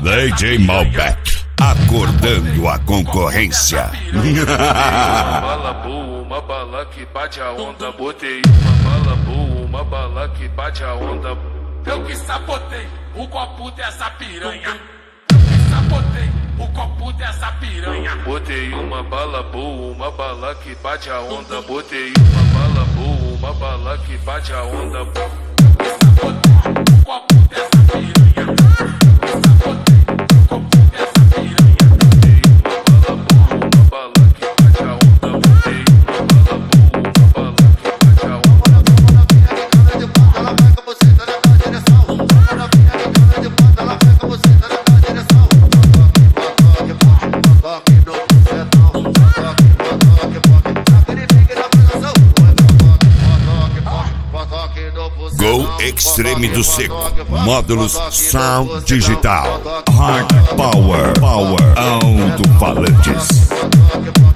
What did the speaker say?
DJ Malbec, acordando a concorrência. Uma bala boa, uma bala que bate a onda. Botei uma bala boa, uma bala que bate a onda. Eu que sabotei o copo dessa piranha. Eu que sabotei o copo dessa piranha. Botei uma bala boa, uma bala que bate a onda. Botei uma bala boa, uma bala que bate a onda. Eu que sabotei o copo dessa piranha. Eu que sabotei o copo dessa piranha. Botei uma bala boa, uma bala que bate a onda. Botei uma bala boa, uma bala que bate a onda. Ela vai com você, tá na tua direção. Ela fica de cara de banda, ela vai com você, tá na tua direção. Toque no bucetão, toque, aquele pique na prestação. Toque no bucetão. Go Extreme do Seco, módulos Sound Digital, Hard Power, alto-falantes.